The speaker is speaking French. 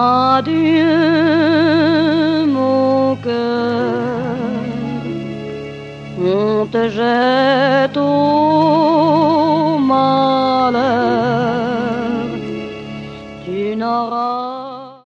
Adieu, mon cœur, on te jette au malheur, tu n'auras